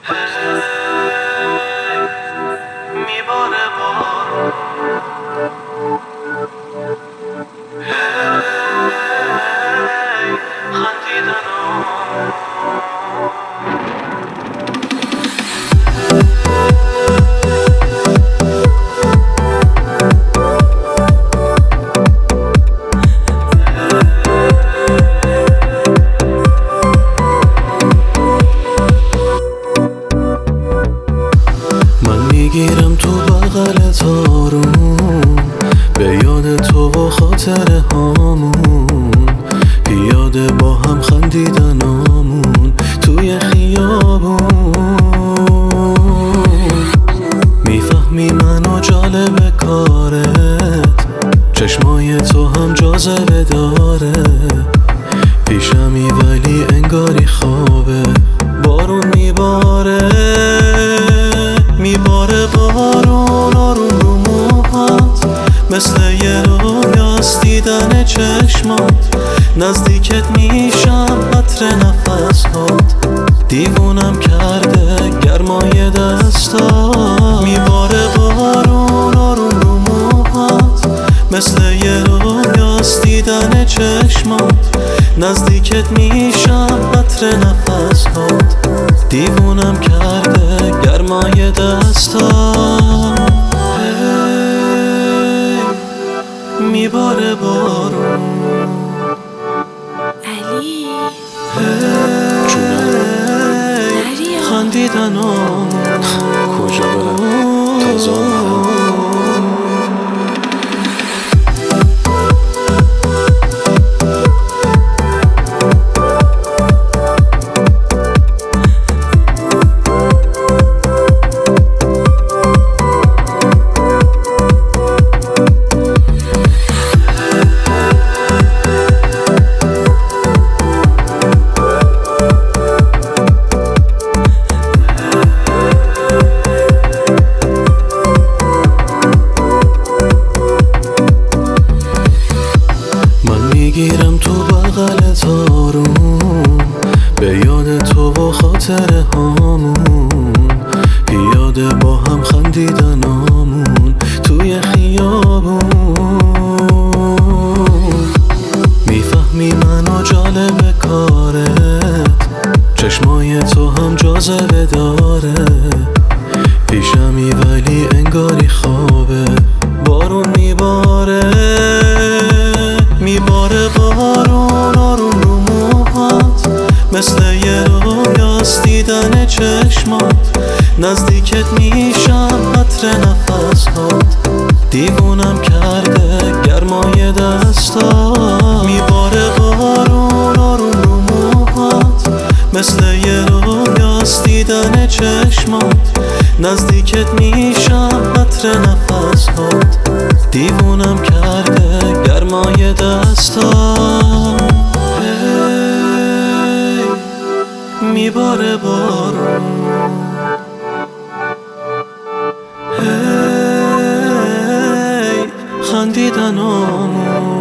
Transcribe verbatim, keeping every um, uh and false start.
میباره بارون خندیدنم میگیرم تو بغل تارون به یاد تو و خاطره هامون پیاده با هم خندیدنامون توی خیابون میفهمی منو جالب کارت چشمای تو هم جاذبه داره پیشمی ولی انگاری خوابه بارون میباره میباره بارون آروم رو موهات مثل یه رویاست دیدن چشمات نزدیکت میشم عطر نفسات دیوونم کرده گرمای دستات میباره بارون آروم رو موهات مثل یه رویاست دیدن چشمات نزدیکت میشم عطر نفسات دیوونم کرده گرمای دستات hey, میباره بارون علی hey, خندیدنم کجا برم تازه آمدم میگیرم تو بغل تارون به یاد تو و خاطره هامون پیاده با هم خندیدنامون توی خیابون میفهمی منو جالب کارت چشمای تو هم جاذبه داره پیشمی ولی انگاری خوابه بارون میباره میباره بارون آروم رو موهات مثل یه رویاست دیدن چشمات نزدیکت میشم عطر نفسات دیوونم کرده گرمای دستات میباره بارون آروم رو موهات مثل یه رویاست دیدن چشمات نزدیکت میشم عطر نفسات دیوونم کرده گرمای دستات hey, میباره بارون hey, خندیدنم